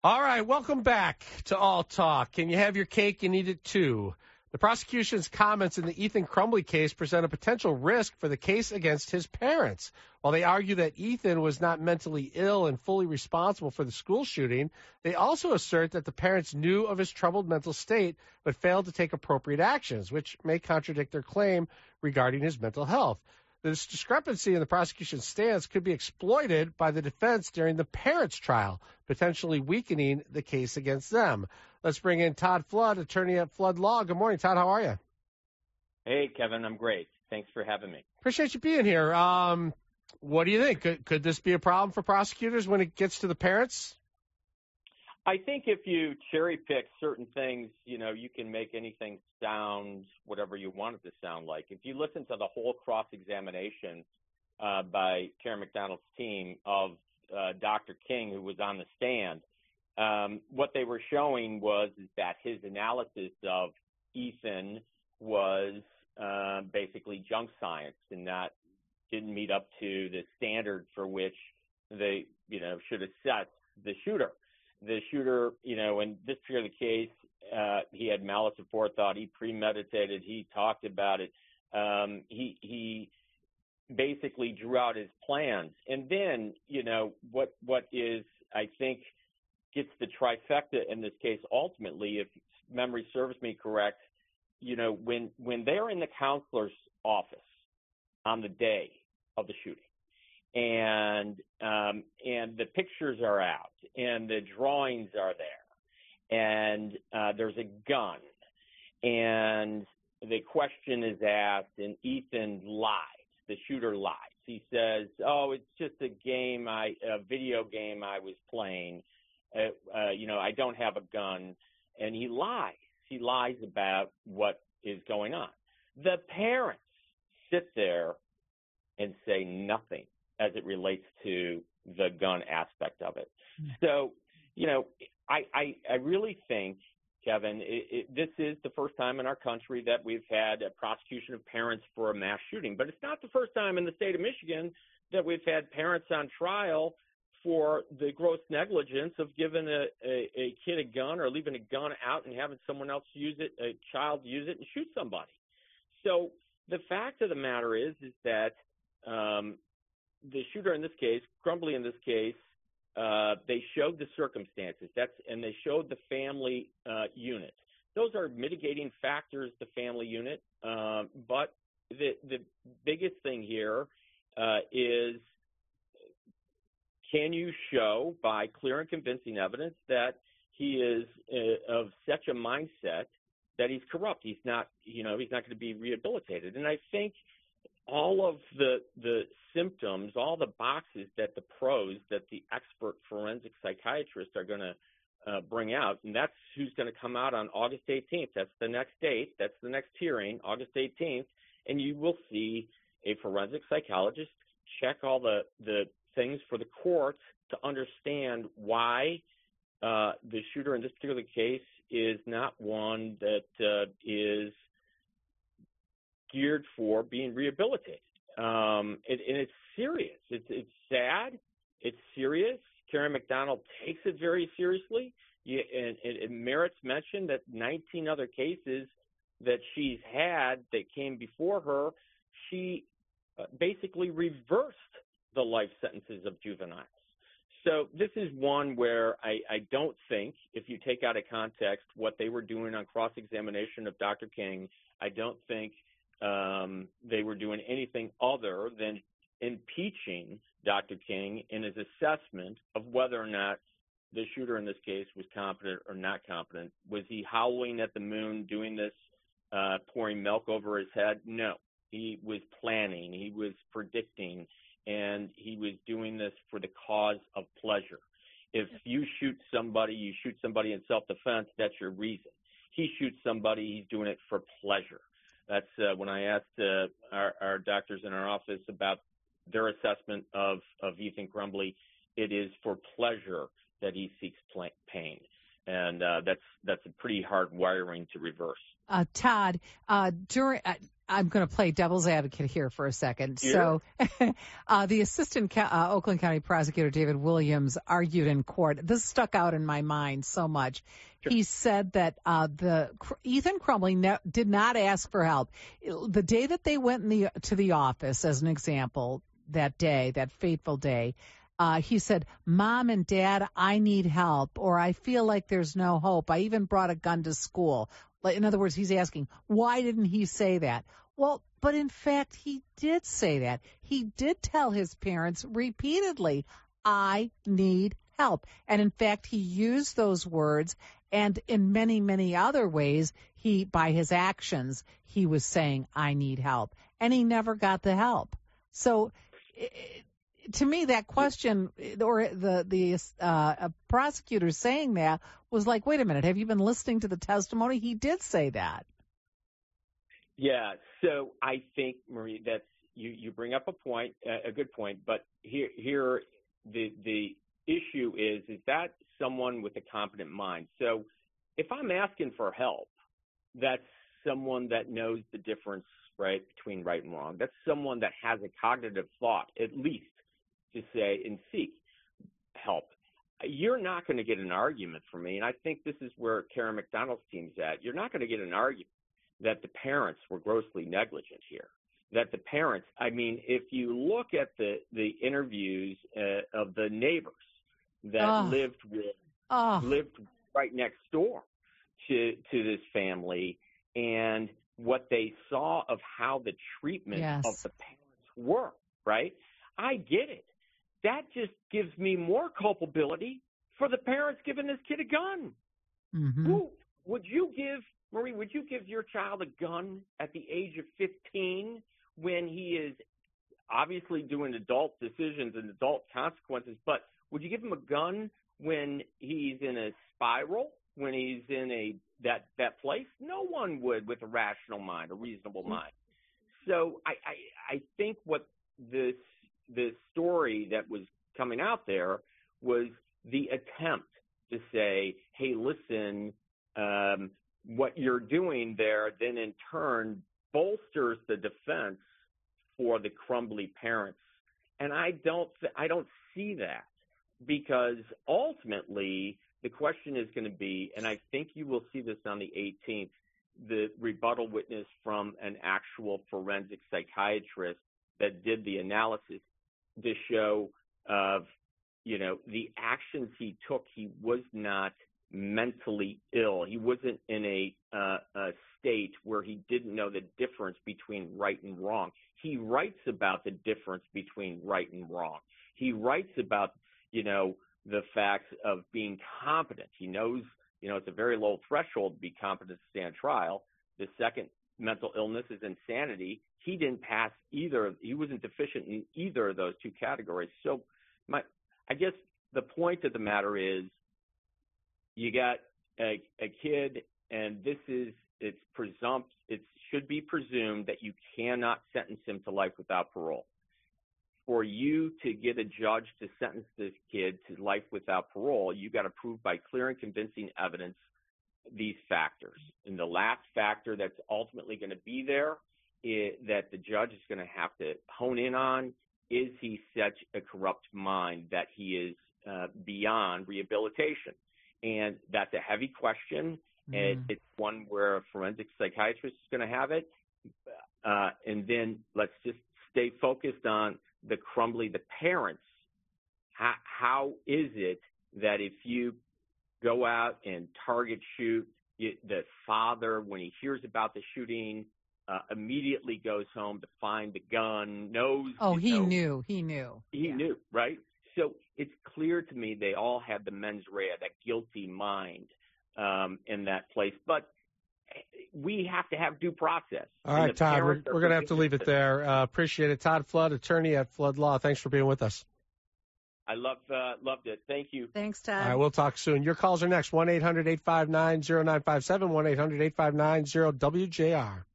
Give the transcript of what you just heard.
All right, welcome back to All Talk. Can you have your cake and eat it too? The prosecution's comments in the Ethan Crumbley case present a potential risk for the case against his parents. While they argue that Ethan was not mentally ill and fully responsible for the school shooting, they also assert that the parents knew of his troubled mental state but failed to take appropriate actions, which may contradict their claim regarding his mental health. This discrepancy in the prosecution's stance could be exploited by the defense during the parents' trial, potentially weakening the case against them. Let's bring in Todd Flood, attorney at Flood Law. Good morning, Todd. How are you? Hey, Kevin. I'm great. Thanks for having me. Appreciate you being here. What do you think? Could this be a problem for prosecutors when it gets to the parents? I think if you cherry pick certain things, you can make anything sound whatever you want it to sound like. If you listen to the whole cross-examination by Karen McDonald's team of Dr. King, who was on the stand, what they were showing is that his analysis of Ethan was basically junk science and didn't meet up to the standard for which they, should assess the shooter. The shooter, in this particular case, he had malice aforethought. He premeditated. He talked about it. He basically drew out his plans. And then, what is, I think, gets the trifecta in this case ultimately, if memory serves me correct, when they're in the counselor's office on the day of the shooting, and the pictures are out, and the drawings are there, and there's a gun, and the question is asked, and Ethan lies. The shooter lies. He says, "Oh, it's just a game, a video game I was playing. I don't have a gun," and he lies. He lies about what is going on. The parents sit there and say nothing as it relates to the gun aspect of it. So, I really think, Kevin, this is the first time in our country that we've had a prosecution of parents for a mass shooting. But it's not the first time in the state of Michigan that we've had parents on trial for the gross negligence of giving a kid a gun or leaving a gun out and having someone else use it, a child use it, and shoot somebody. So the fact of the matter is that the shooter in this case, Crumbley in this case, they showed the circumstances. And they showed the family unit. Those are mitigating factors, the family unit. But the biggest thing here is, can you show by clear and convincing evidence that he is of such a mindset that he's corrupt? He's not going to be rehabilitated. And I think all of the symptoms, all the boxes that the pros that the expert forensic psychiatrists are going to bring out, and that's who's going to come out on August 18th. That's the next date. That's the next hearing, August 18th. And you will see a forensic psychologist check all the things for the court to understand why the shooter in this particular case is not one that is geared for being rehabilitated. And it's serious. It's sad. It's serious. Karen McDonald takes it very seriously. And it merits mention that 19 other cases that she's had that came before her, she basically reversed the life sentences of juveniles. So this is one where I don't think, if you take out of context what they were doing on cross-examination of Dr. King, I don't think they were doing anything other than impeaching Dr. King in his assessment of whether or not the shooter in this case was competent or not competent. Was he howling at the moon, doing this, pouring milk over his head? No. He was planning. He was predicting. And he was doing this for the cause of pleasure. If you shoot somebody in self-defense, that's your reason. He shoots somebody, he's doing it for pleasure. That's when I asked our doctors in our office about their assessment of Ethan Crumbley, it is for pleasure that he seeks pain. and that's a pretty hard wiring to reverse. Todd, I'm going to play devil's advocate here for a second. Sure. So the assistant Oakland County prosecutor, David Williams, argued in court. This stuck out in my mind so much. Sure. He said that Ethan Crumbley did not ask for help. The day that they went to the office, as an example, that day, that fateful day, he said, "Mom and Dad, I need help," or "I feel like there's no hope. I even brought a gun to school." In other words, he's asking, why didn't he say that? Well, but in fact, he did say that. He did tell his parents repeatedly, "I need help." And in fact, he used those words, and in many, many other ways, by his actions, he was saying, "I need help." And he never got the help. So to me, that question, or the prosecutor saying that, was like, wait a minute, have you been listening to the testimony? He did say that. Yeah, so I think, Marie, that's you bring up a good point, but here the issue is that someone with a competent mind. So if I'm asking for help, that's someone that knows the difference, right, between right and wrong. That's someone that has a cognitive thought, at least, to say and seek help. You're not going to get an argument from me, and I think this is where Karen McDonald's team's at. You're not going to get an argument that the parents were grossly negligent here. That the parents, I mean, if you look at the interviews of the neighbors that lived right next door to this family, and what they saw of how the treatment of the parents were, right? I get it. That just gives me more culpability for the parents giving this kid a gun. Mm-hmm. Who would you give, Marie, would you give your child a gun at the age of 15 when he is obviously doing adult decisions and adult consequences, but would you give him a gun when he's in a spiral, when he's in that place? No one would with a rational mind, a reasonable mind. So I think what the story that was coming out there was the attempt to say, hey, listen, what you're doing there then in turn bolsters the defense for the Crumbley parents. And I don't see that, because ultimately the question is going to be, and I think you will see this on the 18th, the rebuttal witness from an actual forensic psychiatrist that did the analysis to show of, the actions he took. He was not mentally ill. He wasn't in a state where he didn't know the difference between right and wrong. He writes about the difference between right and wrong. He writes about, the facts of being competent. He knows, it's a very low threshold to be competent to stand trial. The second mental illness is insanity. He didn't pass either. He wasn't deficient in either of those two categories. So I guess the point of the matter is, you got a kid, and it should be presumed that you cannot sentence him to life without parole. For you to get a judge to sentence this kid to life without parole, you got to prove by clear and convincing evidence these factors. And the last factor that's ultimately going to be there that the judge is going to have to hone in on, is he such a corrupt mind that he is beyond rehabilitation? And that's a heavy question. And it's one where a forensic psychiatrist is going to have it. And then let's just stay focused on the Crumbley, the parents. How is it that if you go out and target shoot, the father, when he hears about the shooting, immediately goes home to find the gun, knows. Oh, he knew, right? So it's clear to me they all had the mens rea, that guilty mind in that place. But we have to have due process. All right, Todd, we're going to have to leave it there. Appreciate it. Todd Flood, attorney at Flood Law. Thanks for being with us. I loved it. Thank you. Thanks, Todd. All right, we'll talk soon. Your calls are next, 1-800-859-0957, 1-800-859-0WJR.